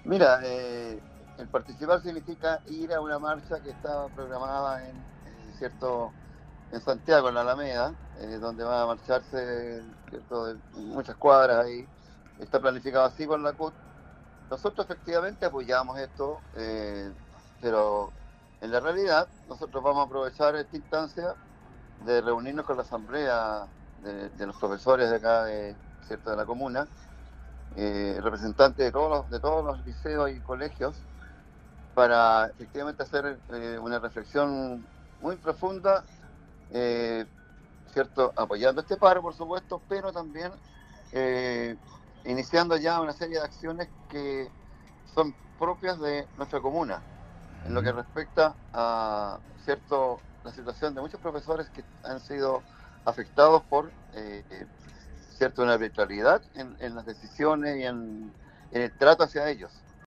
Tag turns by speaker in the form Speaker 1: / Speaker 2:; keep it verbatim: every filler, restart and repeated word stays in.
Speaker 1: Mira, eh, el participar significa ir a una marcha que estaba programada en, eh, cierto, en Santiago, en la Alameda, eh, donde va a marcharse, cierto, de muchas cuadras ahí. Está planificado así por la C U T. Nosotros efectivamente apoyamos esto, eh, pero en la realidad nosotros vamos a aprovechar esta instancia de reunirnos con la asamblea de, de los profesores de acá, de, cierto, de la comuna, eh, representantes de todos los, de todos los liceos y colegios, para efectivamente hacer eh, una reflexión muy profunda, eh, ¿cierto? Apoyando este paro, por supuesto, pero también eh, iniciando ya una serie de acciones que son propias de nuestra comuna, en lo que
Speaker 2: Ujú.
Speaker 1: respecta a, ¿cierto?, la situación de muchos profesores que han sido afectados por, eh, ¿cierto?, una arbitrariedad en, en las decisiones y en, en el trato hacia ellos.